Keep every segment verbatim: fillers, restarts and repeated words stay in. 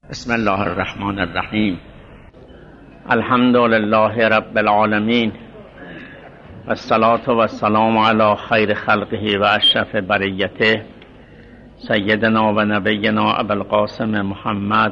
بسم الله الرحمن الرحیم. الحمد لله رب العالمین و الصلاة و السلام علی خیر خلقه و اشرف بریته سیدنا و نبینا ابوالقاسم محمد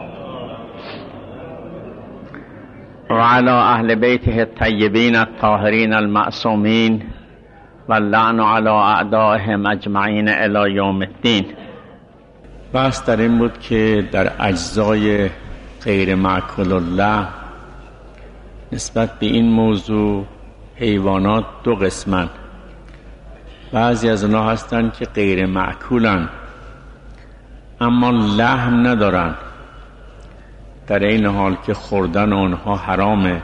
و علی اهل بیته الطیبین الطاهرین المعصومین و اللعن علی اعدائهم اجمعین الی یوم الدین. بحث در این بود که در اجزای غیر معکول الله نسبت به این موضوع حیوانات دو قسمن. بعضی از اونها هستن که غیر معکولن اما لحم ندارن، در این حال که خوردن اونها حرامه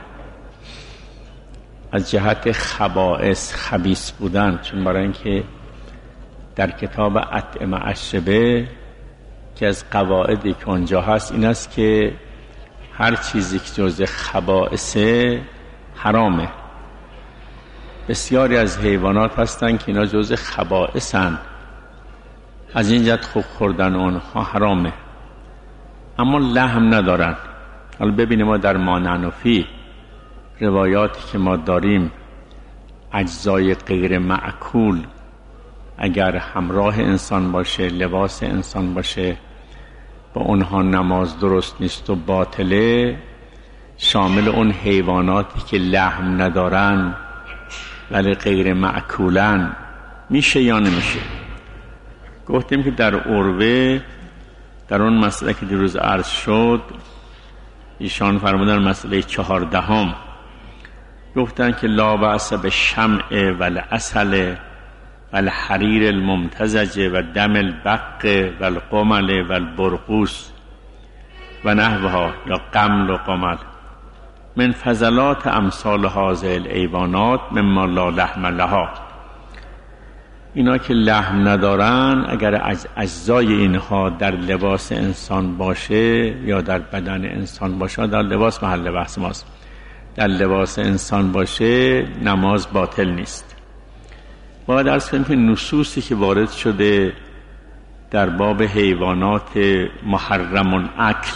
از جهت خبائث خبیث بودن، چون برای اینکه در کتاب اطعمه اشربه که از قواعدی که اونجا هست این است که هر چیزی که جزء خبائثه حرامه. بسیاری از حیوانات هستن که اینا جزء خبائثن، از این جهت خوب خوردن اونها حرامه اما لحم ندارن. حالا ببینیم ما در مانعنفی روایاتی که ما داریم اجزای غیر معکول اگر همراه انسان باشه، لباس انسان باشه، با اونها نماز درست نیست و باطله، شامل اون حیواناتی که لحم ندارن ولی غیر معکولن میشه یا نمیشه. گفتیم که در عروه در اون مسئله که دیروز عرض شد ایشان فرمودن مسئله چهاردهم گفتن که لا بأس بالشمع والعسل والحریر الممتزج و دم البق والقمل والبرقوس و نحوها یا قمل و قمل من فضلات امثال هذه الحیوانات مما لا لحم لها. اینا که لحم ندارن اگر از اجزای اینها در لباس انسان باشه یا در بدن انسان باشه، در لباس محل بحث ماست، در لباس انسان باشه نماز باطل نیست. باید عرض کنیم که نصوصی که وارد شده در باب حیوانات محرم الاکل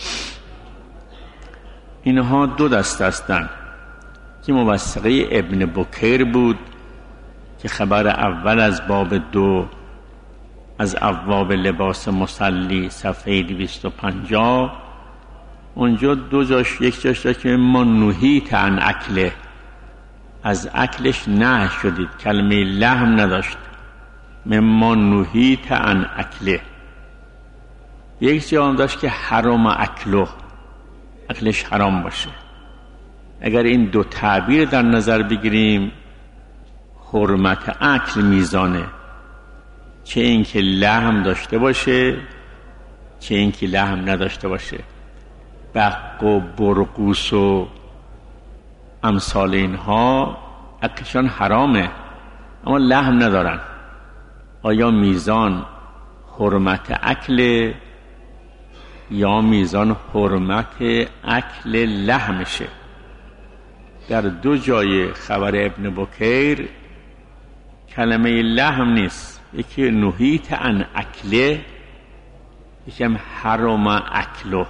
اینها دو دسته هستند که موثقه ابن بکیر بود که خبر اول از باب دو از ابواب لباس مصلی صفحه دویست و پنجاه اونجا دو جاش یک جاش داشت که ما نهیت عن اکله، از اکلش نه شدید، کلمه لحم نداشت، مما نهیت عن اکله. یک جا هم داشت که حرام اکلو، اکلش حرام باشه. اگر این دو تعبیر در نظر بگیریم حرمت اکل میزانه، چه اینکه لحم داشته باشه چه اینکه لحم نداشته باشه. بق و برقوس و امثال اینها اکلشان حرامه اما لحم ندارن. آیا میزان حرمت اکل یا میزان حرمت اکل لحمشه؟ در دو جای خبر ابن بکیر کلمه لحم نیست، یکی نهیت عن اکله، یکی هم حرم اکلو.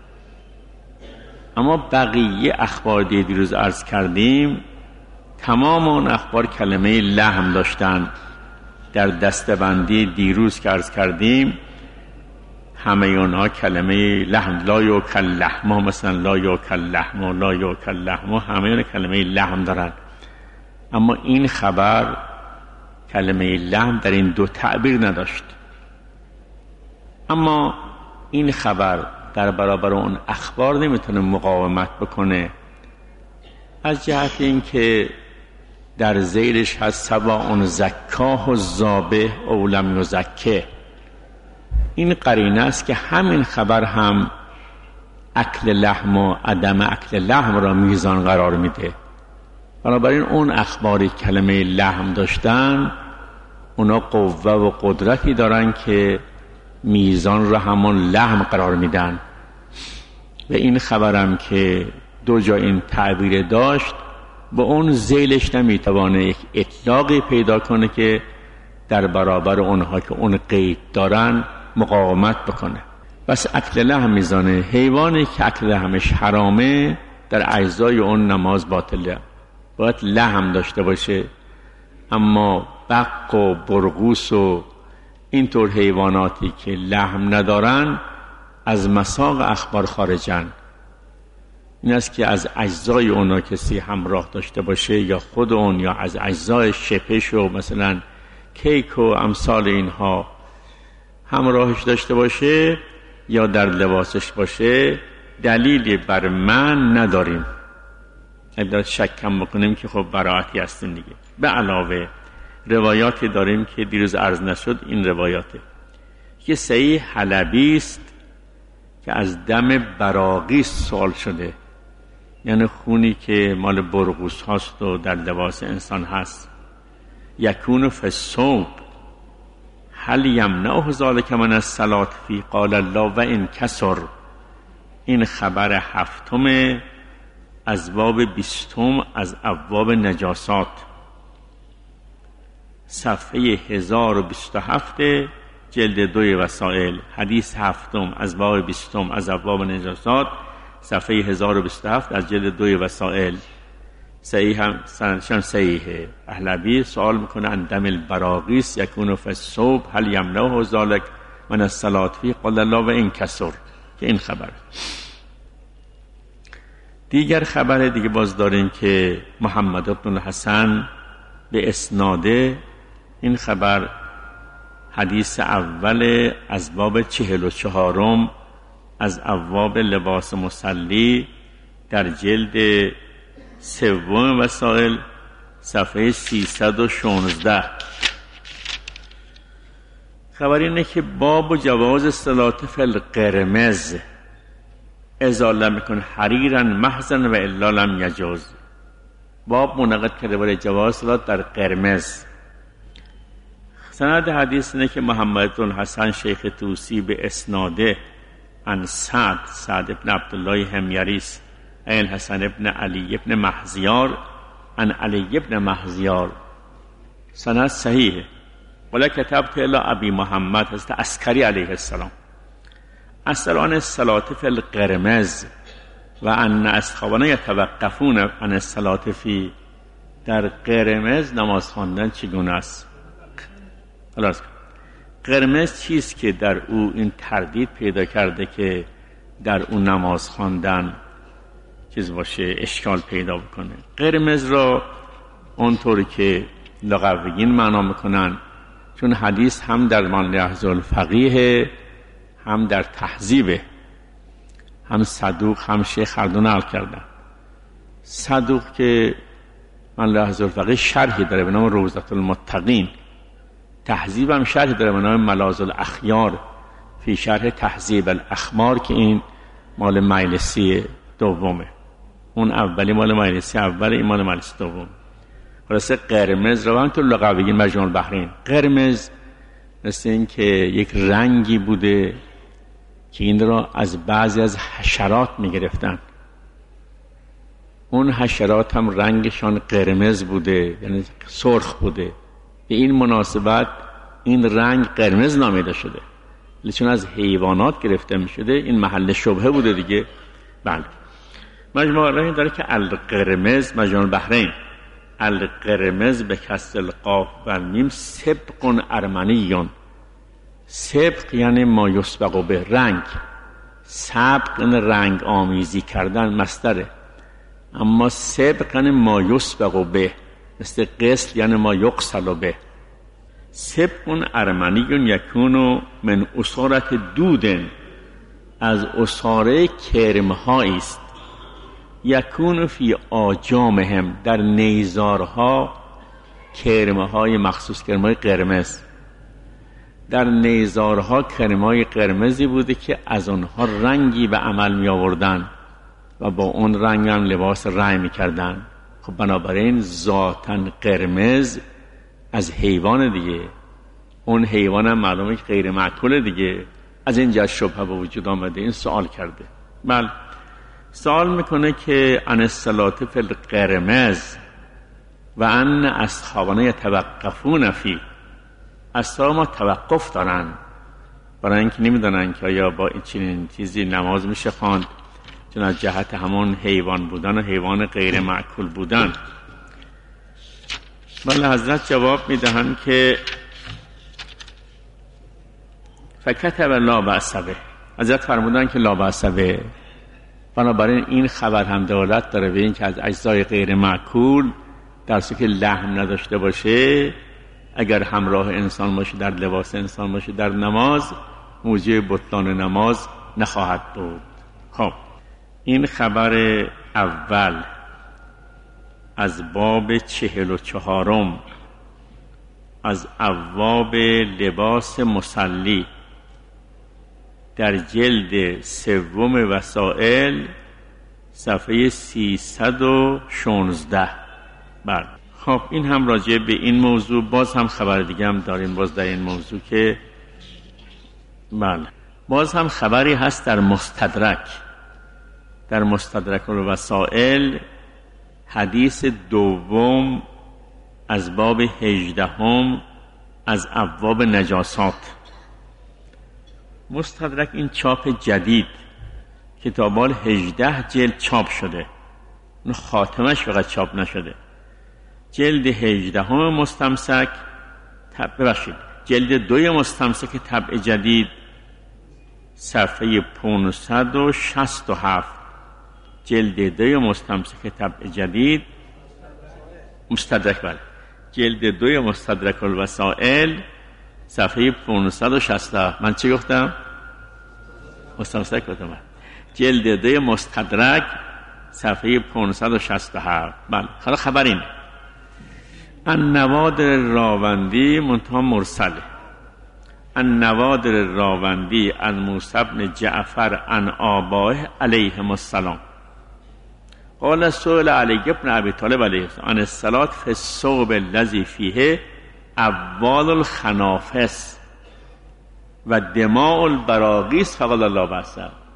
اما بقیه اخبار دیروز عرض کردیم تمام اون اخبار کلمه لحم داشتن. در دستبندی دیروز که عرض کردیم همه اونها کلمه لحم، لا یوکل لحم، مثلا لا یوکل لحم، لا یوکل لحم، همه اون کلمه لحم دارن. اما این خبر کلمه لحم در این دو تعبیر نداشت. اما این خبر در برابر اون اخبار نمیتونه مقاومت بکنه، از جهت اینکه در زیرش هست سواء زکاه و زابه او لم یزکه. این قرینه است که همین خبر هم اکل لحم و عدم اکل لحم را میزان قرار میده. بنابراین اون اخباری کلمه لحم داشتن اونا قوه و قدرتی دارن که میزان را همون لحم قرار میدن. و این خبرم که دو جا این تعبیر داشت با اون ذیلش نمیتوانه یک اطلاقی پیدا کنه که در برابر اونها که اون قید دارن مقاومت بکنه. بس اکل لحم میزانه. حیوانی که اکل لحمش حرامه در اجزای اون نماز باطله، باید لحم داشته باشه. اما بق و برغوث و اینطور حیواناتی که لحم ندارن از مساق اخبار خارجن. این است که از اجزای اونا کسی همراه داشته باشه، یا خود اون یا از اجزای شپش و مثلا کیک و امثال اینها همراهش داشته باشه یا در لباسش باشه، دلیلی بر من نداریم. اگر شکم بکنیم که خب براعتی هستیم دیگه. به علاوه روایاتی داریم که دیروز عرض نشد، این روایاته که صحیح حلبی است که از دم براغیث سوال شده، یعنی خونی که مال برغوث هاست و در لباس انسان هست. یکون فی الثوب هل یمنعه ذلک من الصلاة فی قال الله و ان کسر. این خبر هفتم از باب بیستم از ابواب نجاسات، صفحه هزار و بیست و هفت جلد دوی وسائل، حدیث هفتم از باب بیستم از ابواب نجاسات، صفحه هزار و بیست و هفت از جلد دوی وسائل. صحیح هم سندشم صحیحه. احلبی سوال میکنه عن دم البراغیث یکون فی الثوب هل یمنعه ذلک من الصلاة فی قال الله و ان کسر، که این خبر. دیگر خبر دیگه باز داریم که محمد بن الحسن به اسناده، این خبر حدیث اول از باب چهل و چهارم از ابواب لباس مصلی در جلد سوم وسائل، صفحه سیصد و شانزده. خبر اینه که باب و جواز الصلاة فی القرمز اذا لم یکن حریرا محضا و الا لم یجوز. باب منعقد کرده برای جواز صلات در قرمز. سند حدیث اینه که محمد بن حسن شیخ طوسی به اسناده عن سعد سعد ابن عبدالله حمیریس عن حسن ابن علی ابن محزیار عن علی ابن محزیار، سند صحیحه. ولی کتبت الی ابی محمد حضرت عسکری علیه السلام اصلان الصلاة فی القرمز و ان اصحابنا یتوقفون عن الصلاة فی. در قرمز نماز خواندن چگونه است؟ خلاص، قرمز چیست که در او این تردید پیدا کرده که در اون نماز خواندن چیز باشه، اشکال پیدا بکنه؟ قرمز را اونطوری که لغویین معنا میکنن، چون حدیث هم در من لحظ الفقیه هم در تهذیبه، هم صدوق هم شیخ هر دو نقل کردن. صدوق که من لحظ الفقیه شرحی داره به نام روضة المتقین، تهذیب هم شرحی داره به نام ملاذ الاخیار فی شرح تهذیب الاخمار که این مال مجلسی دومه. اون اولی مال مجلسی اول، این مال مجلسی دوم. خلاصه قرمز رو هم تو لغویین مجموع البحرین، قرمز مثل این که یک رنگی بوده که این را از بعضی از حشرات می گرفتن. اون حشرات هم رنگشان قرمز بوده، یعنی سرخ بوده. به این مناسبت این رنگ قرمز نامیده شده، چون از حیوانات گرفته می شده. این محل شبهه بوده دیگه. بله، مجموع البحرین داره که القرمز، مجموع البحرین، القرمز به کسر القاف و میم سبق ارمنیون. سبق یعنی ما یسبق به، رنگ. سبق یعنی رنگ آمیزی کردن، مصدره. اما سبق یعنی ما یسبق به، مثل قسل یعنی ما یقسل به. سبق ارمنیون یکونو من اسارت دودن، از اساره کرمهایی است. یکون فی آجامهم، در نیزارها کرمهای مخصوص، کرمهای قرمز. در نیزارها کرمهای قرمزی بوده که از آنها رنگی به عمل می آوردن و با اون رنگ هم لباس رنگ می کردن. خب بنابراین ذاتاً قرمز از حیوان دیگه، اون حیوان هم معلومه که غیر معقوله دیگه. از این جهت شبهه به وجود آمده. این سوال کرده. بله، سوال میکنه که عن الصلاة فی القرمز و ان اصحابنا یتوقفون فی. اصحاب ما توقف دارن برای اینکه نمیدونن که آیا با این چنین چیزی نماز میشه خواند، چون از جهت همون حیوان بودن و حیوان غیر معکول بودن. ولی حضرت جواب میدهند که فکتب لا بأس به، حضرت فرمودن که لا بأس به. بنابراین این خبر هم دلالت داره به این که از اجزای غیر معکول در صورتی که لحم نداشته باشه، اگر همراه انسان باشه، در لباس انسان باشه، در نماز موجب بطلان نماز نخواهد بود. خب این خبر اول از باب چهل و چهارم از ابواب لباس مصلی در جلد سوم وسائل صفحه سیصد و شانزده. بله خب این هم راجع به این موضوع. باز هم خبر دیگه هم داریم باز در این موضوع که بله باز هم خبری هست در مستدرک در مستدرک الوسائل حدیث دوم از باب هجدهم از ابواب نجاسات. مستدرک این چاپ جدید کتابال هجده جلد چاپ شده، اون خاتمش فقط چاپ نشده. جلد هجدهم مستمسک ببخشید جلد دوی مستمسک طبع جدید صفحه پانصد و شصت و هفت. جلد دوی مستمسک طبع جدید مستدرک بله جلد دوی مستدرک الوسائل صفحه پانصد و شصت و هفت. من چی گفتم؟ مستمسک گفتم. جلد دوی مستدرک صفحه پانصد و شصت و هفت. بله حالا خبر این النوادر راوندی منتها مرسله. النوادر راوندی عن موسی بن جعفر عن آبائه علیهم السلام قال سئل علی بن ابی طالب علیه السلام عن الصلاة فی الثوب الذی فیه اول الخنافس و دماء البراغیث فقال لا بأس.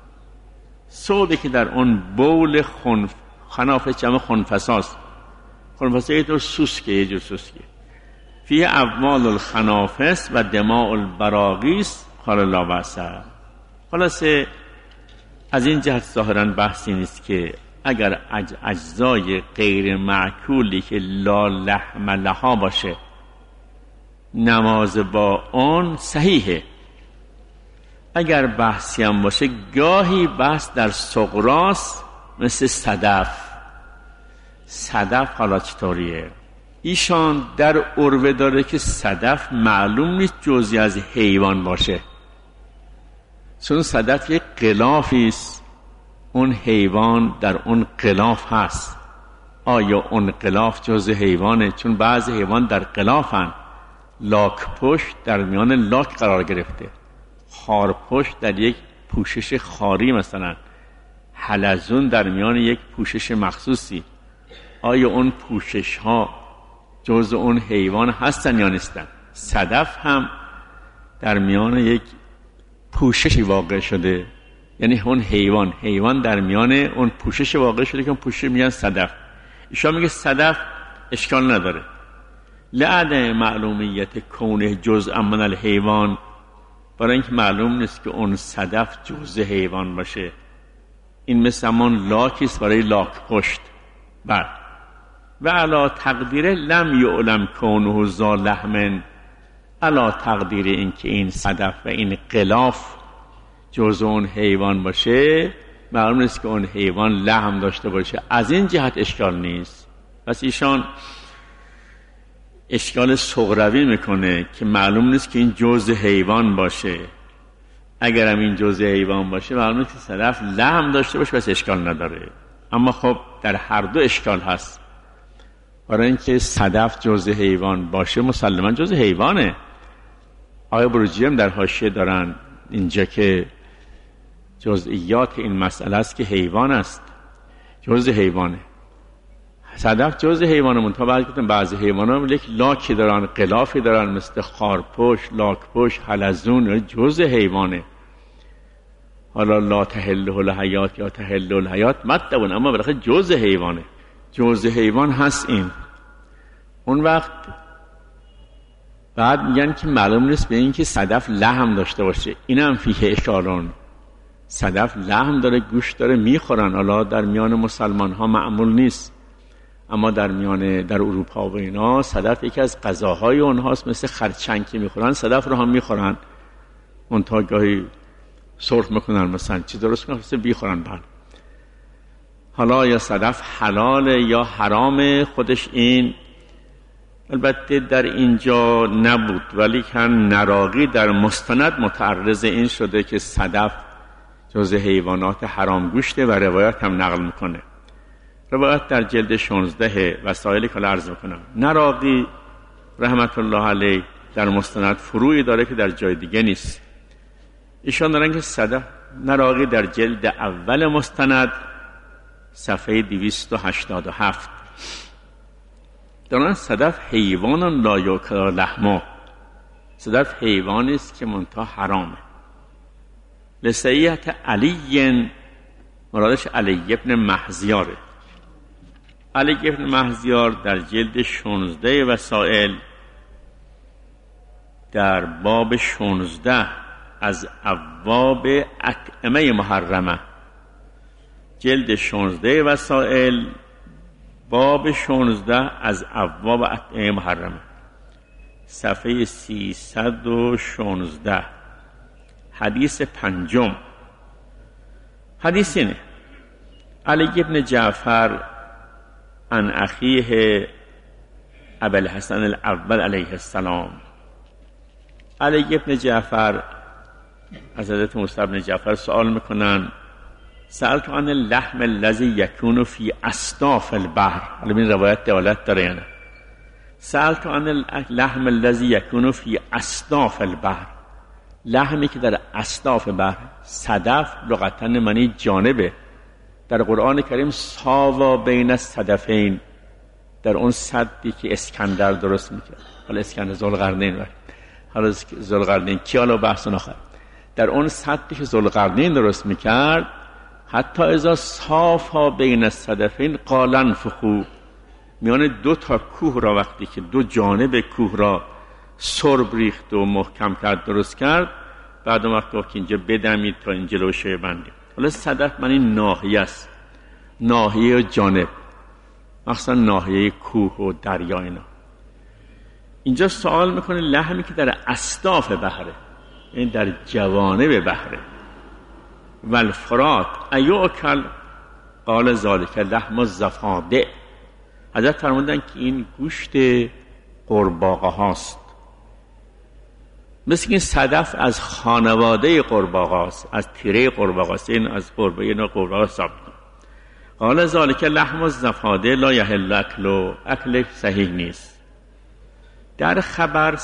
ثوبی که در اون بول خنف خنافس جمع خنفساست. خنفسه یه طور سوسکه، یه جور سوسکه. فیه اول الخنافس و دماء البراغیث قال لا بأس. خلاصه از این جهت ظاهرا بحثی نیست که اگر اجزای غیر معکولی که لا لحم لها باشه نماز با اون صحیحه. اگر بحثی هم باشه گاهی بحث در صغراست، مثل صدف. صدف حالا چطوریه؟ ایشان در عروه داره که صدف معلوم نیست جزئی از حیوان باشه، چون صدف یک غلافی است، اون حیوان در اون غلاف هست. آیا اون غلاف جزء حیوانه؟ چون بعضی حیوان در غلافن. لاک پشت در میان لاک قرار گرفته، خار پشت در یک پوشش خاری، مثلا حلزون در میان یک پوشش مخصوصی. آیا اون پوشش ها جزء اون حیوان هستن یا نیستن؟ صدف هم در میان یک پوششی واقع شده، یعنی اون حیوان حیوان در میان اون پوشش واقع شده که اون پوشش میگن صدف. ایشان میگه صدف اشکال نداره لعدم معلومیت کونه جزء من الحیوان، برای اینکه معلوم نیست که اون صدف جزء حیوان باشه. این مثل همون لاکیست برای لاک پشت. بله و علا تقدیر لم یعلم کونه ذا لحم، علا تقدیر این که این صدف و این غلاف جزء اون حیوان باشه، معلوم نیست که اون حیوان لحم داشته باشه. از این جهت اشکال نیست. پس ایشان اشکال صغروی میکنه که معلوم نیست که این جزء حیوان باشه. اگر هم این جزء حیوان باشه معلوم نیست که صدف لحم داشته باشه، پس اشکال نداره. اما خب در هر دو اشکال هست. برای اینکه صدف جزء حیوان باشه مسلما جزء حیوانه. آقای بروجی هم در حاشیه دارن اینجا که جزئیات این مسئله است که حیوان است، جزء حیوانه. صدف جزء حیوانه، منتها بعضی گفتن بعضی حیوانات یک لاکی دارن، غلافی دارن، مثل خارپشت، لاکپشت، حلزون، جزء حیوانه. حالا لا تحل الحیات یا تحل الحیات مطلبون، اما بالاخره جزء حیوانه، جزء حیوان هست. این اون وقت بعد میگن که معلوم نیست به این که صدف لحم داشته باشه. این هم فیه اشارون، صدف لحم داره، گوشت داره، میخورن. حالا در میان مسلمان ها معمول نیست، اما در میان در اروپا و اینا صدف یکی از غذاهای اونهاست، مثل خرچنگ که میخورن صدف رو هم میخورن، منتها گاهی سرخ میکنن مثلا چی درست میکنن مثل بیخورن. بعد حالا یا صدف حلاله یا حرام، خودش این البته در اینجا نبود، ولی کن نراقی در مستند متعرض این شده که صدف جز حیوانات حرام گوشته و روایت هم نقل میکنه. روایت در جلد شانزده وسائلی که عرض میکنم. نراقی رحمت الله علیه در مستند فروعی داره که در جای دیگه نیست. ایشان دارن که صدف، نراقی در جلد اول مستند صفحه دویست و هشتاد و هفت دارن صدف حیوان لا یؤکل لحمه، صدف حیوانی است که منتها حرامه. لسیحت علی، مرادش علی ابن مهزیاره. علی ابن مهزیار در جلد شانزده وسائل در باب شانزده از ابواب اطعمه محرمه، جلد شانزده وسائل باب شانزده از ابواب اطعمه محرمه، صفحه سیصد و شانزده، حدیث پنجم. حدیث اینه: علی ابن جعفر عن اخیه ابی الحسن الاول علیه السلام. علی ابن جعفر از حضرت موسی بن جعفر سوال میکنن: سألت عن اللحم الذي يكون في اصداف البحر. حالا این روایت دلالت داره یا نه؟ سألت عن اللحم الذي يكون في اصداف البحر، لحمی که در اصداف بحر. صدف لغتا معنی جانبه. در قرآن کریم ساوا بین الصدفین، در اون سدی که اسکندر درست میکرد، حالا اسکندر ذوالقرنین، حالا ذوالقرنین کی، حالا بحث آخر. در اون سدی که ذوالقرنین درست میکرد، حتی اذا صافا بین الصدفین قال انفخوا، میان دو تا کوه را وقتی که دو جانب کوه را سرب ریخت و محکم کرد درست کرد، بعد اون وقت که اینجا بدمید تا این جلوشه بندید. حالا صدف معنی ناحیه است، ناحیه و جانب، مخصوصا ناحیه کوه و دریا. اینا اینجا سوال میکنه لحمی که در اصداف بحره، این در جوانب بحره. والفرات ایوکل قال ذالک لحم الزفادع. حضرت فرمودن که این گوشت قورباغه هاست. مثل این صدف از خانواده قورباغه است، از تیره قورباغه است، این از قورباغه اینا قورباغه ثابت. قال ذالک لحم الزفادع لا یحل اکله، اکل صحیح نیست. در خبر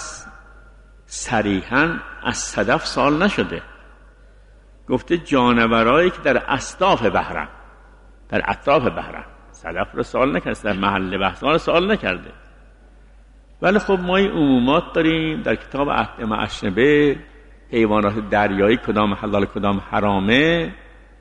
صریحاً از صدف سوال نشده، گفته جانورایی که در اصداف بحرن، در اطراف بحرن. صدف رو سوال نکرده، در محل بحث رو سوال نکرده. ولی خب ما این عمومات داریم در کتاب اطعمه اشنبه، حیوانات دریایی کدام حلال کدام حرامه.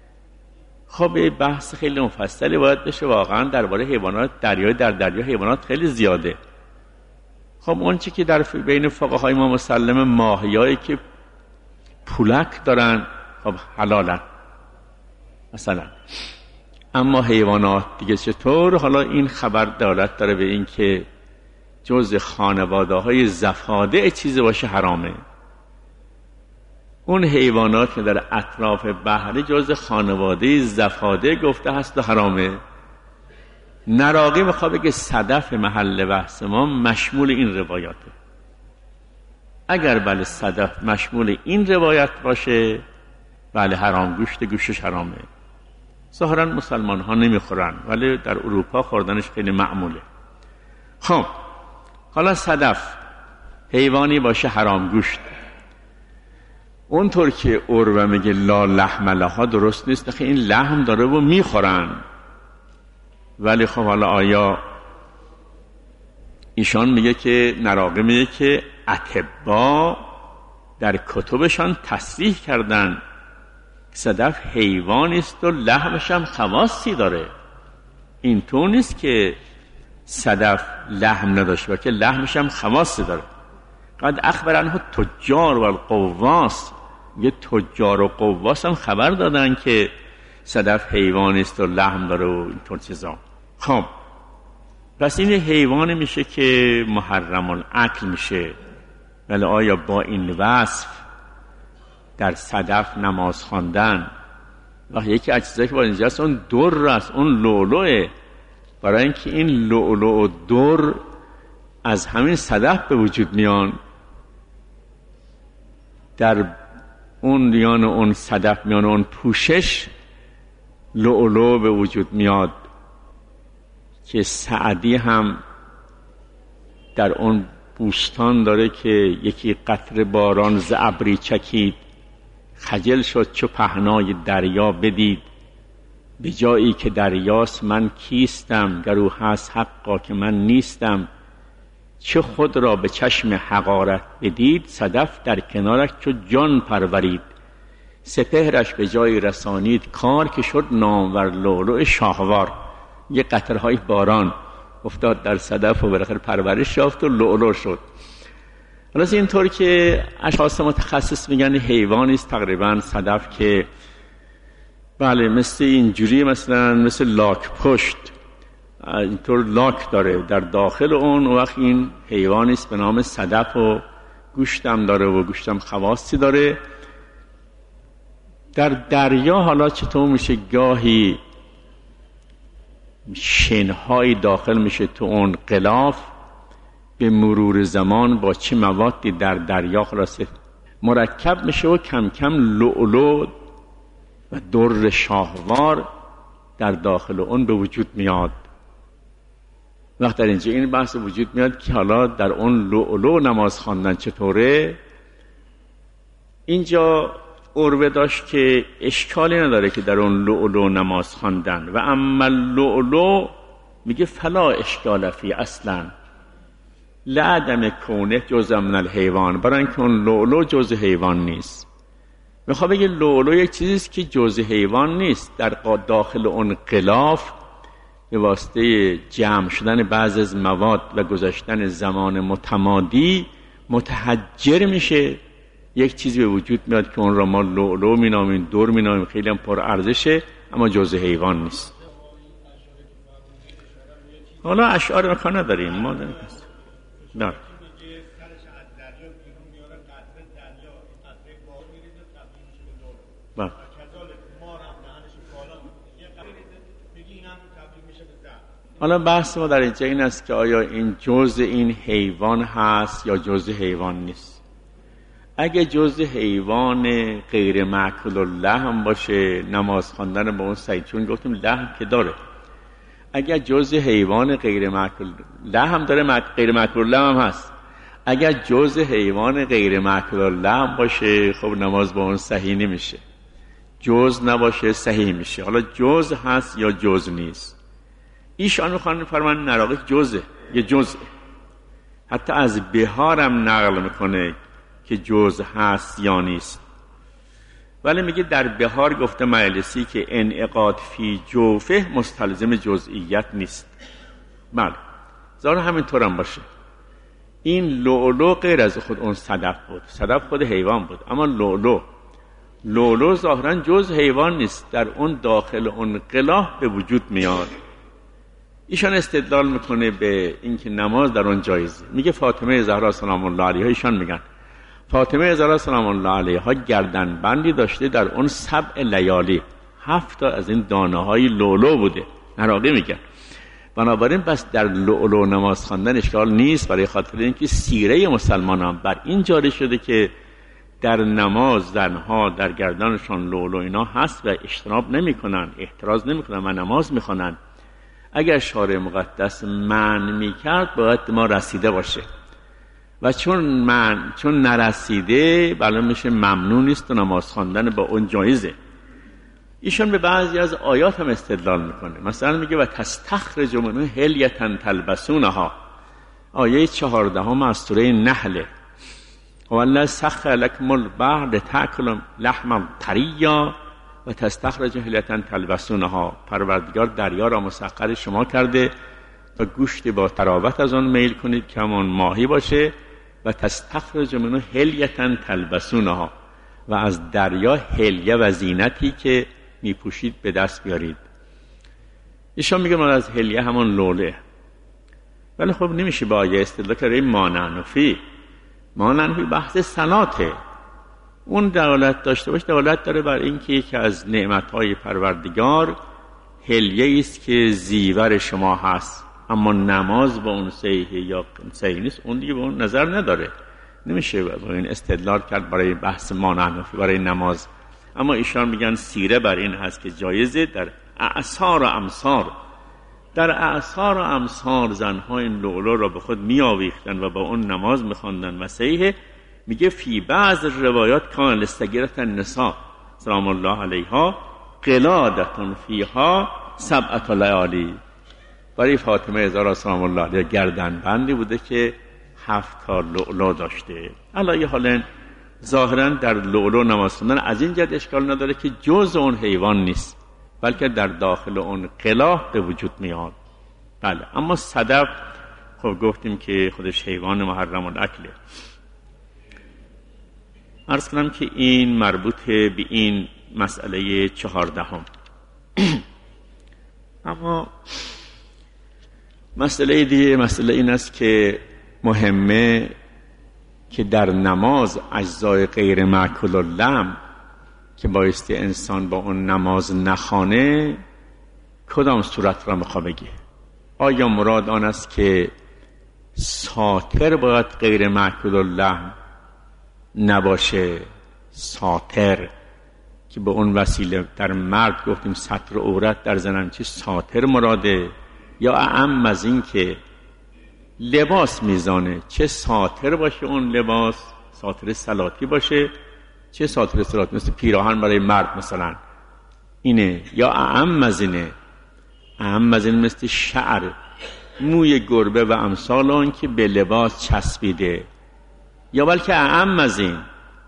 خب بحث خیلی مفصلی باید بشه واقعا درباره حیوانات دریایی. در دریا حیوانات خیلی زیاده. خب اون چی که در بین فقهای ما مسلم ماهیایی که پولک دارن خب حلالن مثلا، اما حیوانات دیگه چطور؟ حالا این خبر دلالت داره به این که جز خانواده های زفادع چیزی باشه حرامه. اون حیوانات که در اطراف بحری جز خانواده زفادع گفته هست و حرامه. نراقی میخواد بگه صدف محل بحث ما مشمول این روایاته. اگر بله صدف مشمول این روایت باشه، بله حرام گوشت، گوشتش حرامه. ظاهرا مسلمان ها نمیخورن، ولی در اروپا خوردنش خیلی معموله. خب حالا صدف حیوانی باشه حرام گوشت، اونطور که عروه میگه لا لحم لها درست نیست، که این لحم داره و میخورن. ولی خب حالا آیا ایشان میگه که نراقی میگه که اطباء در کتبشان تصریح کردن صدف حیوانی است و لحمش هم خواصی داره. اینطور نیست که صدف لحم نداشته باشه، که لحمش هم خواصی داره. قد اخبر عنه تجار و القواس، یه تجار و قواس هم خبر دادن که صدف حیوانی است و لحم داره و اینطور چیزا. خب پس این حیوان میشه که محرم الاکل میشه. ولی آیا با این وصف در صدف نماز خواندن؟ و یکی از چیزایی که با اینجاست اون در است، اون لؤلؤه، برای اینکه این لؤلؤ و در از همین صدف به وجود میان، در اون میان اون صدف میان اون پوشش لؤلؤ به وجود میاد که سعدی هم در اون بوستان داره که یکی قطره باران ز ابری چکید، خجل شد چو پهنای دریا بدید، به جایی که دریاست من کیستم، گر او هست حقا که من نیستم، چه خود را به چشم حقارت بدید، صدف در کنارش چو جان پرورید، سپهرش به جای رسانید کار، که شد نامور لؤلؤ شاهوار. یه قطرهای باران افتاد در صدف و بالاخره پرورش یافت و لؤلؤ شد. حالا اینطور که اشخاص متخصص میگن حیوانی است تقریبا صدف که بله مثل اینجوری، مثلا مثل لاک پشت اینطور لاک داره در داخل اون، و وقت این حیوانی است به نام صدف و گوشتم داره و گوشتم خواصی داره. در دریا حالا چطور میشه؟ گاهی شنهای داخل میشه تو اون غلاف، به مرور زمان با چه موادی در دریا خلاصه مرکب میشه و کم کم لؤلؤ و در شاهوار در داخل اون به وجود میاد. وقت در اینجا این بحث وجود میاد که حالا در اون لؤلؤ نماز خواندن چطوره. اینجا عروه داشت که اشکالی نداره که در اون لؤلؤ نماز خواندن، و اما لؤلؤ میگه فلا اشکال فی اصلا لعدم کونه جزء من الحیوان، برای اینکه اون لؤلؤ جزء حیوان نیست. میخواد بگه لؤلؤ یک چیزیست که جزء حیوان نیست، در داخل اون غلاف به واسطه جمع شدن بعضی از مواد و گذاشتن زمان متمادی متحجر میشه، یک چیزی به وجود میاد که اون را ما لؤلؤ مینامیم، در مینامیم، خیلی هم پر ارزشه، اما جزء حیوان نیست. حالا اشعار مکان نداریم ما داریم نه با. حالا بحث ما در اینجا این است که آیا این جزء این حیوان هست یا جزء حیوان نیست. اگه جزء حیوان غیر مأکول اللحم باشه نماز خواندن با اون صحیح، چون گفتیم لحم که داره. اگر جزء حیوان غیر مأکول لحم داره، غیر مأکول اللحم هم هست. اگر جزء حیوان غیر مأکول اللحم باشه خب نماز با اون صحیح نمیشه، جزء نباشه صحیح میشه. حالا جزء هست یا جزء نیست. ایشان میخوان فرمان نراقی جزء یه جزء، حتی از بهارم نقل میکنه که جزء هست یا نیست. ولی میگه در بهار گفته مجلسی که انعقاد فی جوفه مستلزم جزئیت نیست. بله ظاهر همینطور هم باشه. این لؤلؤ غیر از خود اون صدف بود، صدف خود حیوان بود، اما لؤلؤ لؤلؤ ظاهرا جز حیوان نیست، در اون داخل اون غلاف به وجود میاد. ایشان استدلال میکنه به اینکه نماز در اون جایزه. میگه فاطمه زهرا سلام الله علیها، ایشان میگن فاطمه زهرا سلام الله علیها گردن بندی داشته در اون سبع لیالی، هفت تا از این دانه های لؤلؤ بوده، نراقی میگن. بنابراین بس در لؤلؤ نماز خواندن اشکال نیست، برای خاطر اینکه سیره مسلمانان بر این جاری شده که در نماز زنها در گردنشان لؤلؤ اینا هست و اجتناب نمیکنن، احتراز نمیکنن و نماز میخوانن. اگر شارع مقدس منع میکرد باید ما رسیده باشه، و چون من چون نرسیده بلا میشه ممنوع نیست و نماز خواندن با اون جایزه. ایشون به بعضی از آیات هم استدلال میکنه. مثلا میگه و تستخرج منه حلیة تلبسونها، آیه چهاردهم از سوره نحل. والله سخر لكم البحر لتأكلوا لحما طریا و تستخرج حلیة تلبسونها، پروردگار دریا را مسخر شما کرده تا گوشت با طراوت از آن میل کنید که همون ماهی باشه و تستخرج منه حلیة تلبسونها، و از دریا حلیه و زینتی که میپوشید به دست بیارید. ایشان میگه ما از حلیه همون لوله، ولی خب نمیشه با آیه استدلال کرد این مانعنفی مانعنفی بحث صلاته. اون دلالت داشته باشه، دلالت داره بر این که یکی از نعمتهای پروردگار حلیه است که زیور شما هست، اما نماز با اون صحیح یا صحیح نیست، اون دیگه به اون نظر نداره. نمیشه با این استدلال کرد برای بحث مانعنفی برای نماز. اما ایشان میگن سیره بر این هست که جایزه در اعصار و امصار در اعصار و امصار زنها این لؤلؤ را به خود می آویختن و با اون نماز می‌خواندن و صحیح میگه فی بعض روایات کان لستگیرت النساء سلام الله علیها قلادتون فیها سبعة لیالی. برای فاطمه زهرا سلام الله علیها گردن بندی بوده که هفت تا لؤلؤ داشته. علی حال ظاهرا در لؤلؤ نماز خوندن از این جهت اشکال نداره که جز اون حیوان نیست، بلکه در داخل اون قلاه به وجود میاد. بله، اما صدف خب گفتیم که خودش حیوان محرم الاکله. عرض کنم که این مربوط به این مسئله چهاردهم. اما مسئله دیگه مسئله این است که مهمه که در نماز اجزای غیر مأکول اللحم که بایستی انسان با اون نماز نخوانه کدام صورت را میخوا بگه؟ آیا مراد آن است که ساتر باید غیر مأکول اللحم نباشه؟ ساتر که به اون وسیله در مرد گفتیم ستر عورت، در زنان چی ساتر مراده؟ یا اعم از این که لباس میزانه، چه ساتر باشه اون لباس، ساتر صلاتی باشه چه ساتر صلاتی مثل پیراهن برای مرد مثلا اینه، یا اعم از اینه؟ اعم از این مثل شعر، موی گربه و امثال آن که به لباس چسبیده، یا بلکه اعم از این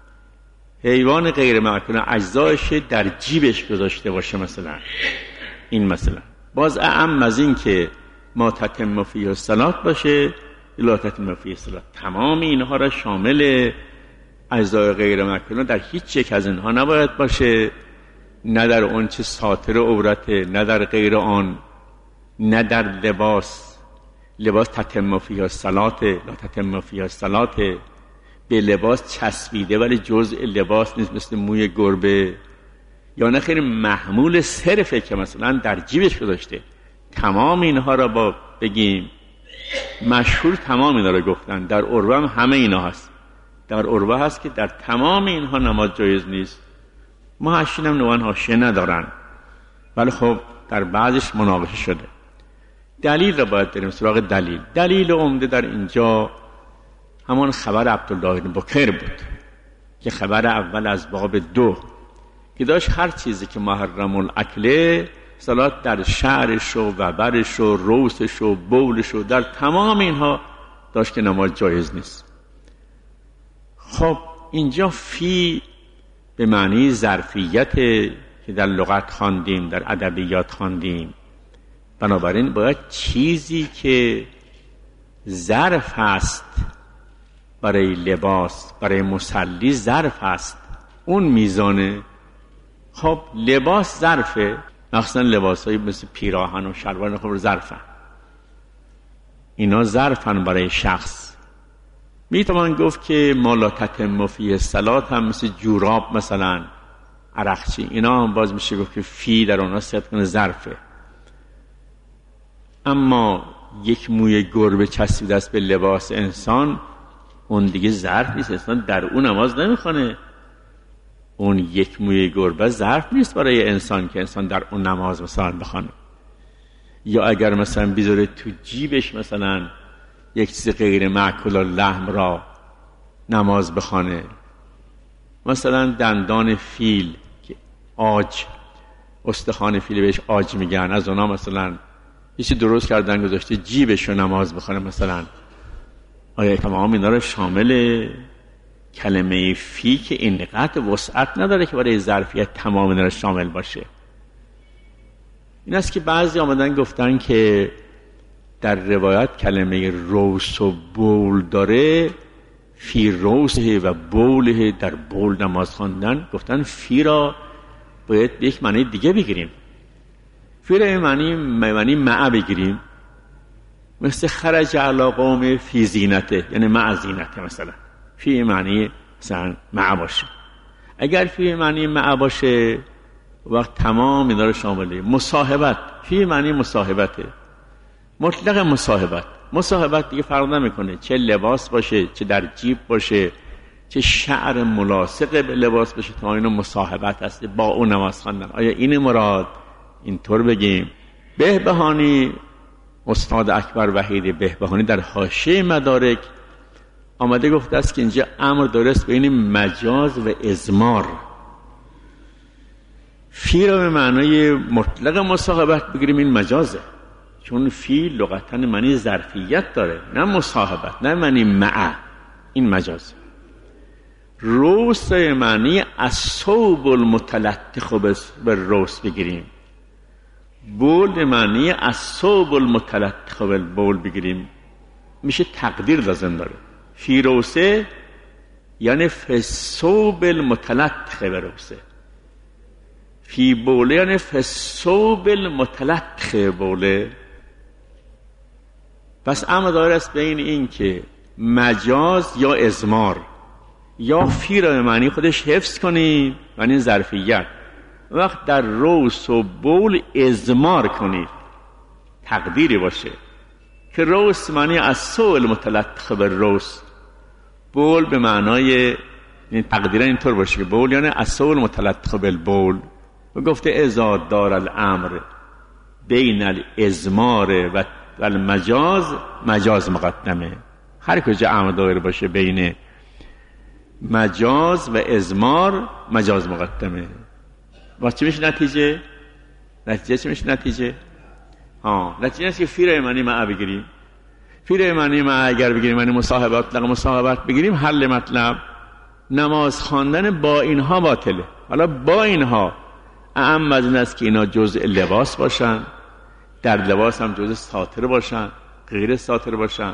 حیوان غیر مأکول اجزایش در جیبش گذاشته باشه مثلا. این مثلا باز اعم از این که ما تتم فیه الصلاة باشه لا تتم فیه الصلاة. تمام اینها را شامل اجزای غیر مأکول در هیچ یک از اینها نباید باشه، نه در اون چه ساتر عورته، نه در غیر آن، نه در لباس. لباس تتم فیه الصلاة لا تتم فیه الصلاة، به لباس چسبیده ولی جزء لباس نیست مثل موی گربه، یا نه خیلی محمول صرفه که مثلا در جیبش گذاشته. تمام اینها را با بگیم مشهور تمام اینا را گفتن. در عروه هم همه اینا هست، در عروه هست که در تمام اینها نماز جایز نیست. ما هشتین هم نوان حاشیه ندارن، ولی خب در بعضش مناقشه شده. دلیل را باید بریم سراغ دلیل. دلیل عمده در اینجا همان خبر عبدالله بن بکر بود که خبر اول از باب دو که داشت هر چیزی که محرم الاکله صلات در شعرش و وبرش و روسش و بولش و در تمام اینها داشت که نماز جایز نیست. خب اینجا فی به معنی ظرفیت که در لغت خواندیم، در ادبیات خواندیم، بنابراین باید چیزی که ظرف است برای لباس، برای مصلی ظرف است، اون میزانه. خب لباس ظرفه، مخصوصا لباسایی مثل پیراهن و شلوار خب ظرفن، اینا ظرفن برای شخص. میتوان گفت که ما لا تتم فیه الصلاة هم مثل جوراب مثلا عرقچی، اینا هم باز میشه گفت که فی در اونها صدق کنه ظرفه. اما یک موی گربه چسبیده است به لباس انسان، اون دیگه ظرف نیست، انسان در اون نماز نمیخونه. اون یک موی گربه ظرف نیست برای انسان که انسان در اون نماز مثلا بخونه. یا اگر مثلا بذاره تو جیبش مثلا یک چیز غیر مأکول اللحم را نماز بخونه، مثلا دندان فیل که آج، استخوان فیل بهش آج میگن، از اونا مثلا یکی درست کردن گذاشته جیبش رو نماز بخونه مثلا، آیا تمام اینا رو شامل کلمه فی که اینقدر وسعت نداره که برای ظرفیت تمام اینا رو شامل باشه؟ این است که بعضی آمدن گفتن که در روایت کلمه روس و بول داره، فی روسه و بوله، در بول نماز خواندن. گفتن فی را باید به یک معنی دیگه بگیریم. فی را معنی معنی مع بگیریم، مثل خرج علی قوم فی زینته، یعنی مع زینته. مثلا فی معنی مثلا مع باشه. اگر فی معنی مع باشه وقت تمام اینا رو شامله. مصاحبت، فی معنی مصاحبته، مطلق مصاحبت. مصاحبت دیگه فرق نمیکنه چه لباس باشه، چه در جیب باشه، چه شعر ملاصق به لباس باشه، تا اینو مصاحبت هست با اون نماز خواندن. آیا این مراد؟ اینطور بگیم. بهبهانی، استاد اکبر وحید بهبهانی در حاشیه مدارک آمده گفته است که اینجا امر درست بین مجاز و اضمار. فی را به معنای مطلق مصاحبت بگیریم، این مجازه، چون فی لغتا معنی ظرفیت داره، نه مصاحبت، نه معنی مع، این مجاز. روس معنی الثوب المتلطخ بالروس بگیریم، بول معنی الثوب المتلطخ بالبول بگیریم، میشه تقدیر لازم داره. فی روسه یعنی فی الثوب المتلطخ بالروسه، فی بوله یعنی فی الثوب المتلطخ بوله. پس امر داره است بین این که مجاز یا اضمار، یا فی را معنی خودش حفظ کنید معنی ظرفیت، وقت در روس و بول اضمار کنید تقدیری باشه که روس معنی الثوب المتلطخ بالروس، بول به معنای این تقدیرا اینطور باشه که بول یعنی الثوب المتلطخ بالبول. و گفته اذا دار الامر بین الازمار و المجاز، مجاز مقدمه. هر کجا امر دایر باشه بین مجاز و ازمار، مجاز مقدمه. و چی میشه نتیجه؟ نتیجه چی میشه نتیجه؟ ها نتیجه است که فی را معنی مع بگیریم. فی را معنی مع اگر بگیریم معنی مصاحبت، لغ مصاحبت بگیریم، حل مطلب. نماز خواندن با اینها باطله. حالا با اینها اهم از این است که اینا جزء لباس باشن، در لباس هم جزء ساتر باشن، غیر ساتر باشن،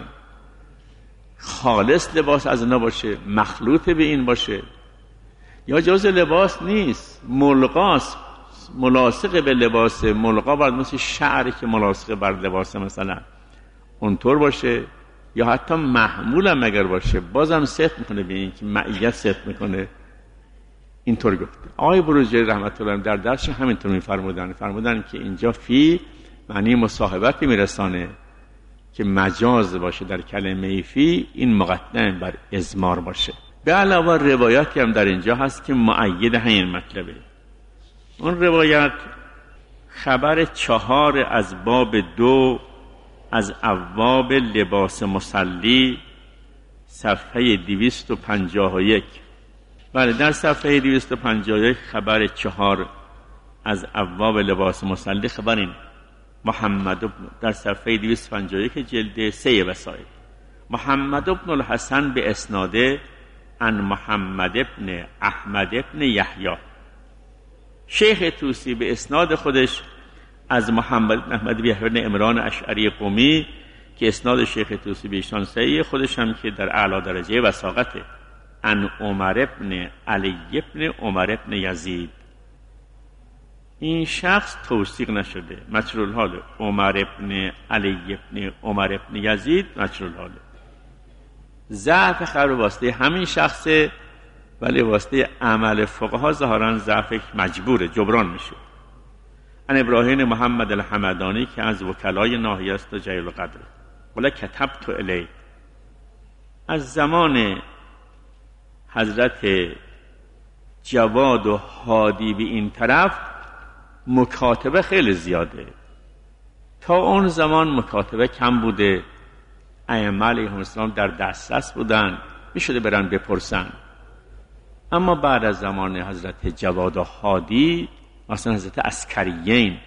خالص لباس از اینا باشه، مخلوط به این باشه، یا جزء لباس نیست، ملغاست، ملاصق به لباس. ملغا باید مثل شعری که ملاصق بر لباس مثلا اونطور باشه، یا حتی محمول هم اگر باشه بازم ست میکنه به این که معیت ست میکنه. اینطور گفته آقای بروجردی رحمت الله در درس همینطور میفرمودن، فرمودن که اینجا فی معنی مصاحبت میرسانه که مجاز باشه در کلمه فی، این مقدم بر اضمار باشه. به علاوه روایتی هم در اینجا هست که مؤید همین مطلبه. اون روایت خبر چهار از باب دو از ابواب لباس مصلی، صفحه دویست و پنجاه و یک. بله در صفحه دویست و پنجاه و یک خبر چهار از ابواب لباس مصلی خبر این محمد ابن، در صفحه دویست و پنجاه و یک جلد سه وسائل، محمد ابن الحسن به اسناده عن محمد ابن احمد ابن یحیی. شیخ طوسی به اسناد خودش از محمد ابن احمد ابن یحیی بن عمران اشعری قمی که اسناد شیخ طوسی به ایشان صحیح، خودش هم که در اعلی درجه وثاقته، عن عمر ابن علی ابن عمر ابن یزید. این شخص توثیق نشده، مجهول حاله. عمر ابن علی ابن عمر ابن یزید مجهول حاله. ضعف خبر واسطه همین شخصه، ولی واسطه عمل فقها ظاهرا ضعف مجبوره، جبران میشه. ان ابراهیم محمد الحمدانی که از وکلای ناحیه است و جلیل القدر، ولی کتبت الی، از زمان حضرت جواد و هادی به این طرف مکاتبه خیلی زیاده. تا اون زمان مکاتبه کم بوده، ائمه علیهم السلام در دسترس بودن، میشده برن بپرسن. اما بعد از زمان حضرت جواد و هادی، مثلا حضرت عسکریین،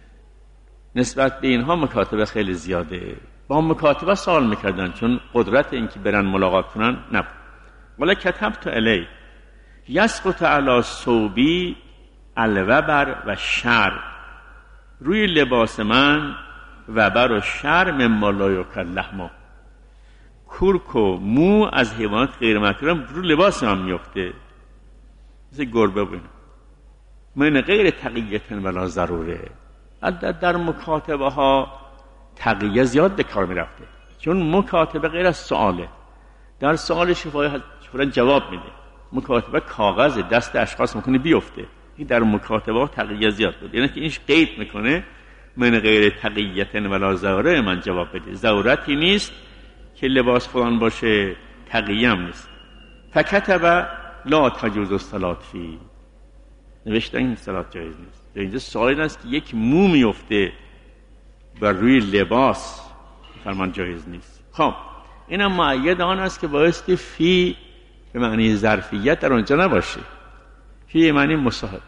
نسبت به اینها مکاتبه خیلی زیاده. با مکاتبه سوال میکردن، چون قدرت این که برن ملاقات کنن نبود. ولی کتبت الی یسقط علی ثوبی الوبر و شر، روی لباس من وبر و شر مما لا یکل لحمه، کورک و مو از حیوانات غیر مأکول هم رو لباس هم میفته، مثل گربه بین من غیر تقییت ولا ضروره. در مکاتبه ها تقیه زیاد به کار میرفته، چون مکاتبه غیر از سؤاله، در سؤال شفای فوراً جواب میده. مکاتبه کاغذ دست اشخاص ممکنه بیفته، در مکاتبه ها تقیه زیاد بود، یعنی که اینش قید میکنه من غیر تقییت ولا ضروره من جواب بده. ضرورتی نیست که لباس فلان باشه، تقیه هم نیست. فکتب لا تجوز الصلاة فی، نوشته این صلات جایز نیست. اینجا سوال این است که یک مو میفته بر روی لباس، فرمان جایز نیست. خب اینم مؤید آن است که بایستی فی به معنی ظرفیت در اونجا نباشه، فی به معنی مصاحب.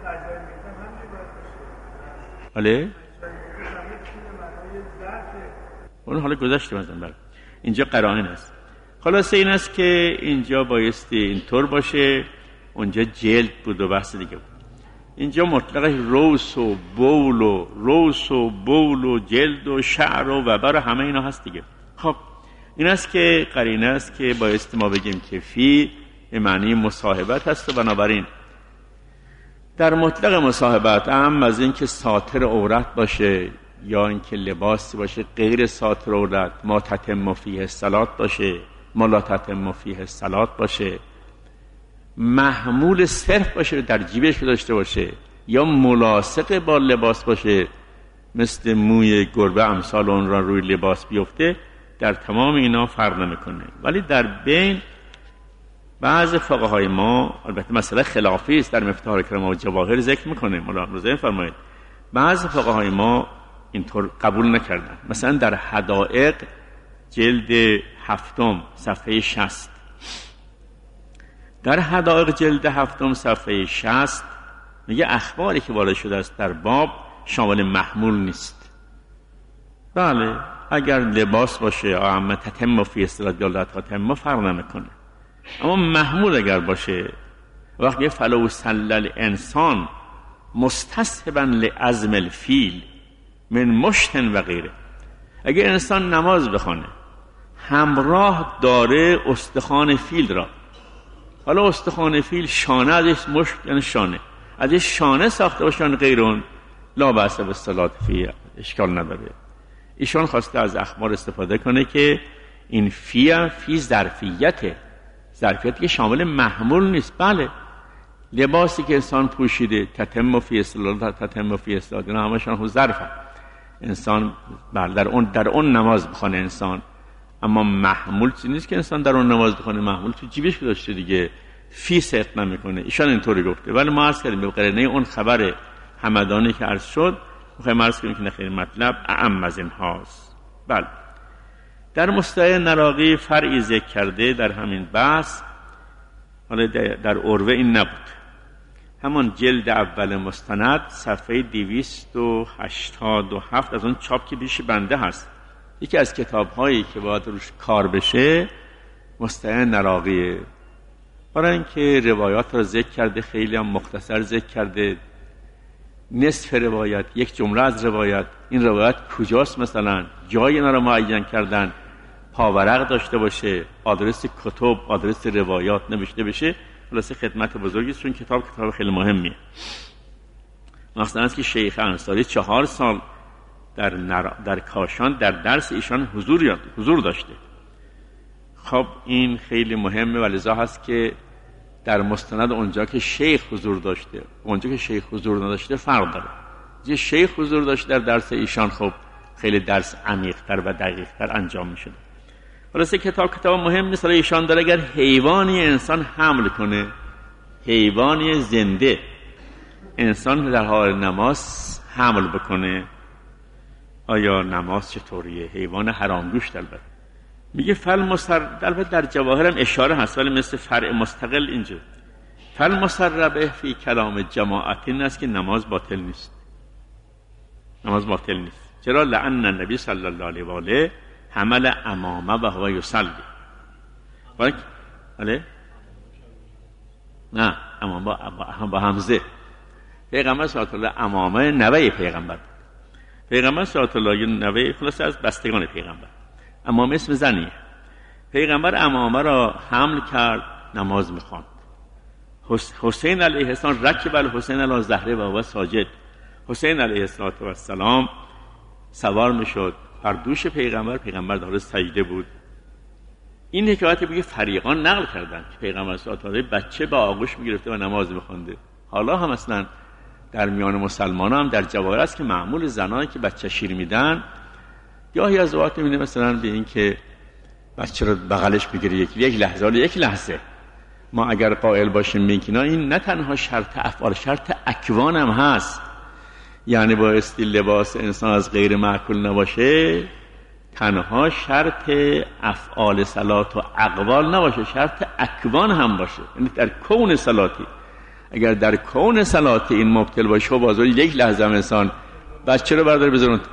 بله اون حالا گذشته مثلا بله. اینجا قرائن است. خلاصه این است که اینجا بایستی اینطور باشه، اونجا جلد بود و بحث دیگه بود. اینجا مطلقه روس و بول و روس و بول و جلد و شعر و وبر همه اینا هست دیگه. خب این است که قرینه است که بایستی ما بگیم که فی به معنی مصاحبت هست و بنابراین در مطلق مصاحبت هم از این که ساتر عورت باشه یا اینکه لباسی باشه غیر ساتر عورت، ما تتم فیه الصلاة باشه، ما لا تتم فیه الصلاة باشه، محمول صرف باشه در جیبش داشته باشه یا ملاصق با لباس باشه مثل موی گربه امثال اون را روی لباس بیفته، در تمام اینا فرق نمیکنه. ولی در بین بعض فقهای ما، البته مسئله خلافی است، در مفتاح الکرام و جواهر ذکر میکنه، مولانا روزه فرمایید بعض فقهای ما اینطور قبول نکردن. مثلا در حدائق جلد هفتم صفحه شصت، در حدائق جلد هفتم صفحه شصت میگه اخباری که وارد شده است در باب شامل محمول نیست. بله اگر لباس باشه اما تتم فی الصلاة یا لا تتم فرق نمیکنه، اما محمول اگر باشه وقتی فلو صلی الانسان مستصحبا لعزم الفیل من مشتن و غیره، اگر انسان نماز بخونه همراه داره استخوان فیل را، حالا استخوان فیل شانه ازش مشت یعنی شانه ازش شانه ساخته باشن غیرون، لا بأس بالصلاة فیه، اشکال نداره. ایشان خواسته از اخبار استفاده کنه که این فی فی ظرفیته، ظرفیتی که شامل محمول نیست. بله لباسی که انسان پوشیده تتم فی الصلاة تتم فی الصلاة اینا همشون خود ظرفه، انسان بله در اون در اون نماز بخونه انسان، اما محمول چیزی نیست که انسان در اون نماز بخونه، محمول تو جیبش داشته دیگه، فی صدق نمیکنه. ایشان اینطوری گفته. ولی ما عرض کردیم به قرینه اون خبر همدانی که عرض شد میخوایم عرض کنیم که نخیر مطلب اعم از این هاست. بله در مستعی نراقی فرعی ذکر کرده در همین بحث، حالا در عروه این نبود، همان جلد اول مستند صفحه دویست و هشتاد و هفت از اون چاپ که پیش بنده هست، یکی از کتاب هایی که باید روش کار بشه مستعی نراقیه. برای اینکه روایات را ذکر کرده، خیلی هم مختصر ذکر کرده، نصف روایت، یک جمله از روایت، این روایت کجاست مثلا جای اینا رو معین کردن، پاورق داشته باشه، آدرس کتب، آدرس روایات نوشته بشه. خلاصه خدمت بزرگی است، چون کتاب کتاب خیلی مهمیه. مثلا است که شیخ انصاری چهار سال در نر... در کاشان در درس ایشان حضور یاد... حضور داشته. خب این خیلی مهمه و لذا هست که در مستند اونجا که شیخ حضور داشته اونجا که شیخ حضور نداشته فرق داره. یه شیخ حضور داشته در درس ایشان خب خیلی درس عمیق‌تر و دقیق‌تر انجام می‌شد. خلاصه کتاب کتاب مهم نیست. ایشان داره اگر حیوانی انسان حمل کنه، حیوانی زنده انسان در حال نماز حمل بکنه، آیا نماز چطوریه؟ حیوان حرامگوشت البته. میگه فل مصر، البته در جواهر هم اشاره هست ولی مثل فرع مستقل اینجا، فل مصربه فی کلام جماعت این است که نماز باطل نیست. نماز باطل نیست. چرا؟ لعن النبی صلی الله علیه و آله حمل امامه و هو یصلی. بله؟ نه امام با, با حمزه. پیغمبر صلی الله علیه و آله امامه نوه پیغمبر. پیغمبر صلی الله علیه و آله نوه خلاص از بستگان پیغمبر. امام اسم زنیه. پیغمبر عمامه را حمل کرد، نماز میخواند. حسین علیه السلام رکب الحسین علی زهره و هو ساجد. حسین علیه السلام سوار میشد بر دوش پیغمبر، پیغمبر در حال سجده بود. این حکایت بگه فریقان نقل کردن که پیغمبر صلی الله علیه و آله بچه با آغوش میگرفته و نماز میخونده. حالا هم اصلا در میان مسلمان هم در جواهر است که معمول زنانی که بچه شیر میدن گاهی از اوقات میبینه مثلا به این که بچه رو بغلش بگیره یک یک لحظه ولی یک لحظه ما اگر قائل باشیم میگینا این نه تنها شرط افعال، شرط اکوان هم هست. یعنی بایستی لباس انسان از غیر معقول نباشه، تنها شرط افعال صلات و اقوال نباشه، شرط اکوان هم باشه. یعنی در کون صلاتی اگر در کون صلاتی این مبتل باشه و بازور یک لحظه هم انسان بچه رو برداره بذاره اون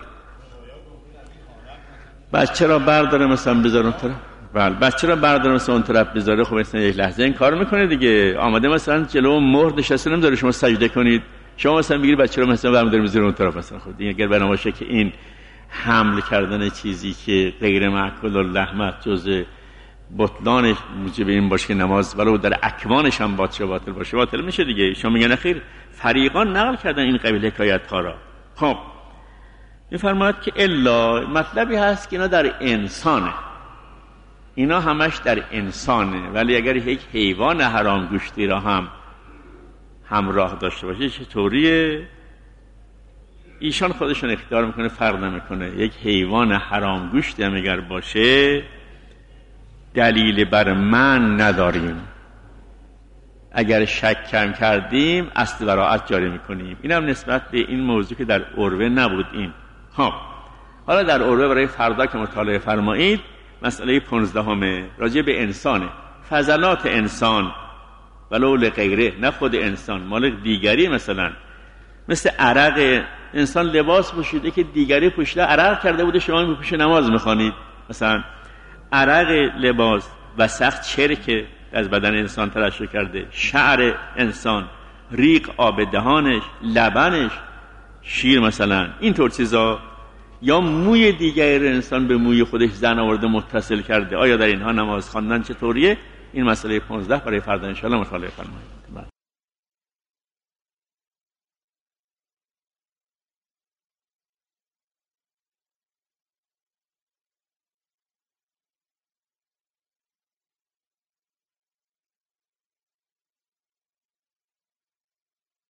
بچه رو برداره مثلا بذاره اون طرف، بله بچه رو برداره مثلا اون طرف بذاره، خب مثلا یک لحظه این کار میکنه دیگه. آمده مثلا جلو مهر نشسته نمیذاره شما سجده کنید، شما مثلا میگیری بچه رو مثلا برمی‌داری میذاره اون طرف مثلا. خب دیگه اگر بنا باشه که این حمل کردن چیزی که غیر معقول اللحمت جزء بطلانش موجب این باشه که نماز ولو در اکوانش هم باطل باطل باشه باطل میشه دیگه. شما میگن اخیر فریقان نقل کردن این قبیل حکایت ها را. خب میفرماید که الا مطلبی هست که اینا در انسانه، اینا همش در انسانه، ولی اگر یک حیوان حرام گوشتی را هم همراه داشته باشه چطوریه؟ ایشان خودشون اختیار میکنه، فرق نمیکنه. یک حیوان حرام گوشتی هم اگر باشه دلیل بر من نداریم، اگر شک کم کردیم اصل براءت جاری میکنیم. این هم نسبت به این موضوع که در عروه نبود. این ها حالا در عروه برای فردا که مطالعه فرمایید مسئله پانزدهم راجع به انسانه. فضلات انسان ولو لغیره، نه خود انسان، مال دیگری. مثلا مثل عرق انسان لباس پوشیده که دیگری پوشیده، عرق کرده بوده شما میپوشه نماز میخوانید. مثلا عرق لباس و سخت چرک از بدن انسان ترشح کرده، شعر انسان، ریق آب دهانش، لبنش، شیر مثلا، اینطور چیزا، یا موی دیگر انسان به موی خودش زن آورده متصل کرده، آیا در اینها نماز خواندن چطوریه؟ این مسئله پانزده برای فردا ان شاء الله مطالعه فرمایید.